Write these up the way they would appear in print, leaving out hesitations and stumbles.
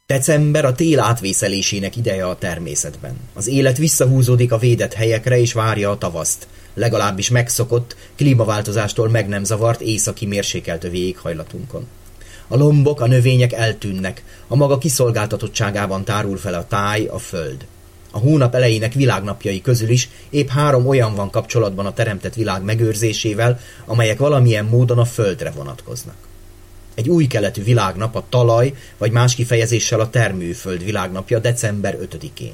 December a tél átvészelésének ideje a természetben. Az élet visszahúzódik a védett helyekre és várja a tavaszt, legalábbis megszokott, klímaváltozástól meg nem zavart északi mérsékelt övi éghajlatunkon. A lombok, a növények eltűnnek, a maga kiszolgáltatottságában tárul fel a táj, a föld. A hónap elejének világnapjai közül is épp 3 olyan van kapcsolatban a teremtett világ megőrzésével, amelyek valamilyen módon a földre vonatkoznak. Egy új keletű világnap a talaj, vagy más kifejezéssel a termőföld világnapja december 5-én.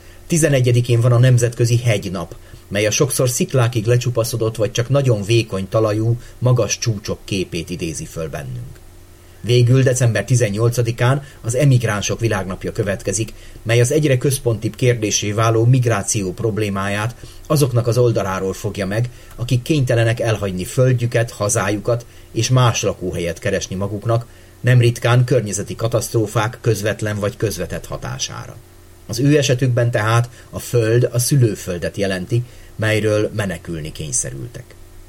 11-én van a nemzetközi hegynap, mely a sokszor sziklákig lecsupaszodott vagy csak nagyon vékony talajú, magas csúcsok képét idézi föl bennünk. Végül december 18-án az emigránsok világnapja következik, mely az egyre központibb kérdéssé váló migráció problémáját azoknak az oldaláról fogja meg, akik kénytelenek elhagyni földjüket, hazájukat és más lakóhelyet keresni maguknak, nem ritkán környezeti katasztrófák közvetlen vagy közvetett hatására. Az ő esetükben tehát a föld a szülőföldet jelenti, melyről menekülni kényszerültek.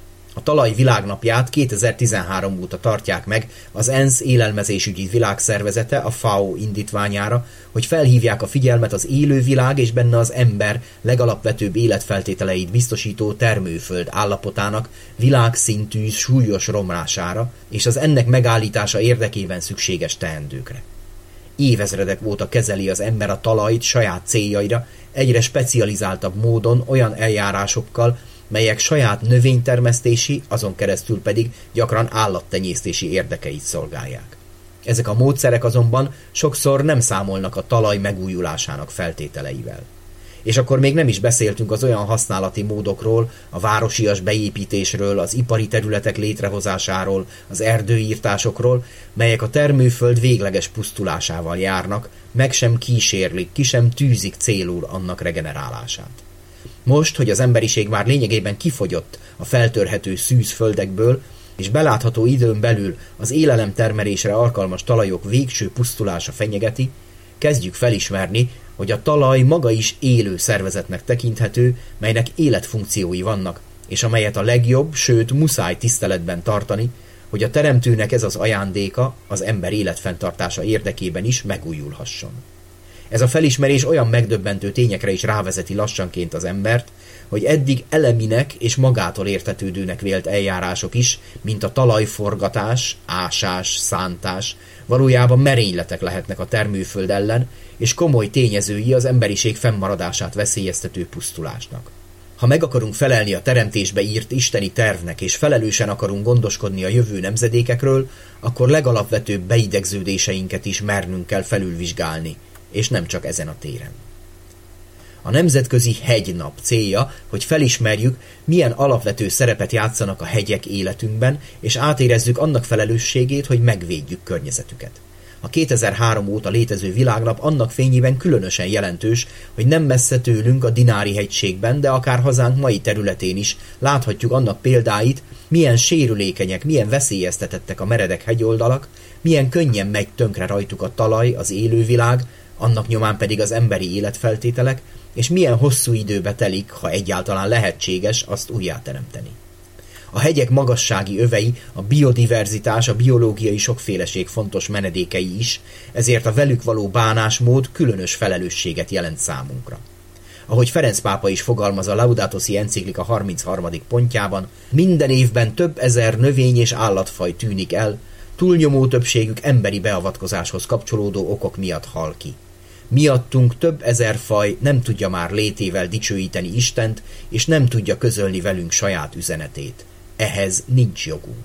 A talaj világnapját 2013 óta tartják meg az ENSZ élelmezésügyi világszervezete a FAO indítványára, hogy felhívják a figyelmet az élővilág és benne az ember legalapvetőbb életfeltételeit biztosító termőföld állapotának világszintű súlyos romlására és az ennek megállítása érdekében szükséges teendőkre. Évezredek óta kezeli az ember a talajt saját céljaira, egyre specializáltabb módon olyan eljárásokkal, melyek saját növénytermesztési, azon keresztül pedig gyakran állattenyésztési érdekeit szolgálják. Ezek a módszerek azonban sokszor nem számolnak a talaj megújulásának feltételeivel. És akkor még nem is beszéltünk az olyan használati módokról, a városias beépítésről, az ipari területek létrehozásáról, az erdőírtásokról, melyek a termőföld végleges pusztulásával járnak, meg sem kísérlik, ki sem tűzik célul annak regenerálását. Most, hogy az emberiség már lényegében kifogyott a feltörhető szűzföldekből, és belátható időn belül az élelemtermelésre alkalmas talajok végső pusztulása fenyegeti, kezdjük felismerni, hogy a talaj maga is élő szervezetnek tekinthető, melynek életfunkciói vannak, és amelyet a legjobb, sőt muszáj tiszteletben tartani, hogy a teremtőnek ez az ajándéka az ember életfenntartása érdekében is megújulhasson. Ez a felismerés olyan megdöbbentő tényekre is rávezeti lassanként az embert, hogy eddig eleminek és magától értetődőnek vélt eljárások is, mint a talajforgatás, ásás, szántás, valójában merényletek lehetnek a termőföld ellen, és komoly tényezői az emberiség fennmaradását veszélyeztető pusztulásnak. Ha meg akarunk felelni a teremtésbe írt isteni tervnek, és felelősen akarunk gondoskodni a jövő nemzedékekről, akkor legalapvetőbb beidegződéseinket is mernünk kell felülvizsgálni, és nem csak ezen a téren. A Nemzetközi Hegynap célja, hogy felismerjük, milyen alapvető szerepet játszanak a hegyek életünkben, és átérezzük annak felelősségét, hogy megvédjük környezetüket. A 2003 óta létező világnap annak fényében különösen jelentős, hogy nem messze tőlünk a Dinári-hegységben, de akár hazánk mai területén is láthatjuk annak példáit, milyen sérülékenyek, milyen veszélyeztetettek a meredek hegyoldalak, milyen könnyen megy tönkre rajtuk a talaj, az élővilág, annak nyomán pedig az emberi életfeltételek, és milyen hosszú időbe telik, ha egyáltalán lehetséges azt újjáteremteni. A hegyek magassági övei, a biodiverzitás, a biológiai sokféleség fontos menedékei is, ezért a velük való bánásmód különös felelősséget jelent számunkra. Ahogy Ferenc pápa is fogalmaz a Laudato Si enciklika 33. pontjában, minden évben több ezer növény- és állatfaj tűnik el, túlnyomó többségük emberi beavatkozáshoz kapcsolódó okok miatt hal ki. Miattunk több ezer faj nem tudja már létével dicsőíteni Istent, és nem tudja közölni velünk saját üzenetét. Ehhez nincs jogunk.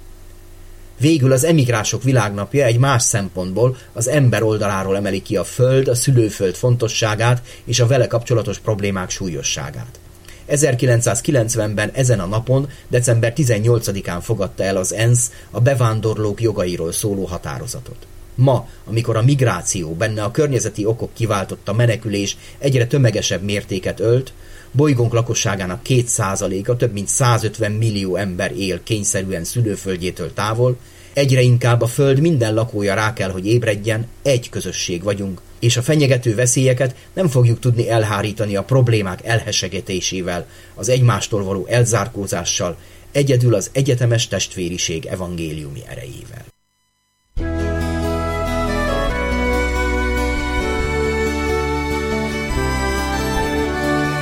Végül az emigránsok világnapja egy más szempontból az ember oldaláról emeli ki a föld, a szülőföld fontosságát és a vele kapcsolatos problémák súlyosságát. 1990-ben ezen a napon, december 18-án fogadta el az ENSZ a bevándorlók jogairól szóló határozatot. Ma, amikor a migráció, benne a környezeti okok kiváltotta menekülés egyre tömegesebb mértéket ölt, bolygónk lakosságának 2%-a, több mint 150 millió ember él kényszerűen szülőföldjétől távol, egyre inkább a Föld minden lakója rá kell, hogy ébredjen, egy közösség vagyunk, és a fenyegető veszélyeket nem fogjuk tudni elhárítani a problémák elhessegetésével, az egymástól való elzárkózással, egyedül az egyetemes testvériség evangéliumi erejével.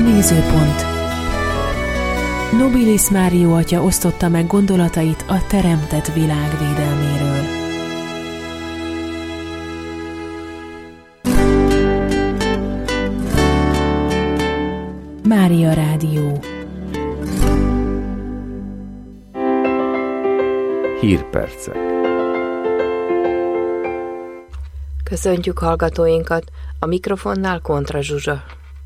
Nézőpont. Nobilis Mário atya osztotta meg gondolatait a teremtett világ védelméről. Mária Rádió. Hírpercek. Köszöntjük hallgatóinkat, a mikrofonnál Kontra Zsuzsa.